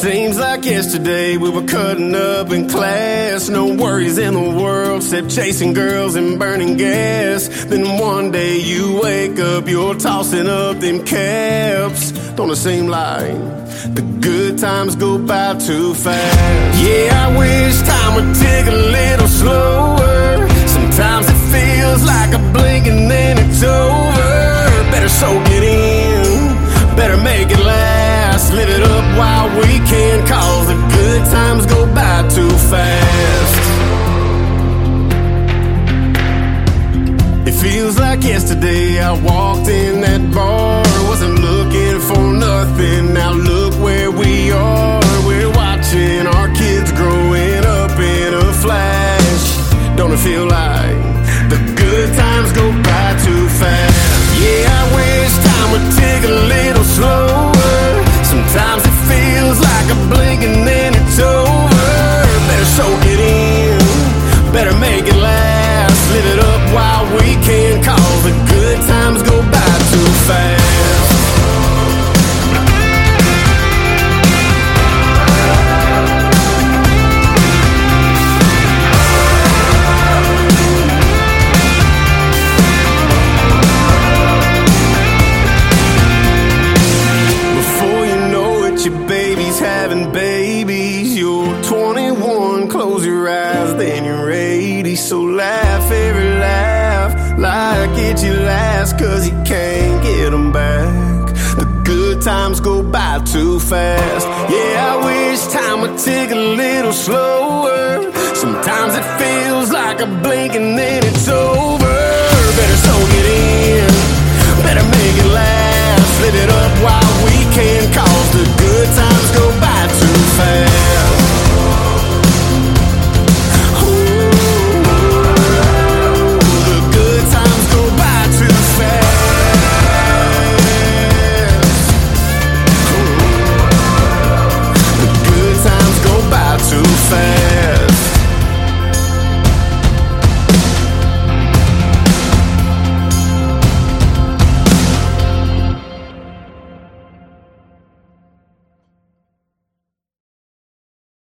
Seems like yesterday we were cutting up in class. No worries in the world except chasing girls and burning gas. Then one day you wake up, you're tossing up them caps. Don't it seem like the good times go by too fast? Yeah, I wish time would tick a little slower. Sometimes it feels like a blink and then it's over. Better soak it in, better make it last. Live it up while we can, cause the good times go by too fast. It feels like yesterday I walked in that bar. Wasn't looking for nothing, now look where we are. We're watching our kids growing up in a flash. Don't it feel like the good times go by too fast? Yeah, I wish time would tick a little slower. Sometimes it feels like a blink and then it's over. Better soak it in, better make it last. Live it up while we can, cause the good times go by too fast. Your baby's having babies. You're 21, close your eyes, then you're 80. So laugh every laugh like it's your last, cause you can't get them back. The good times go by too fast. Yeah, I wish time would tick a little slower. Sometimes it feels like a blink and then it's over.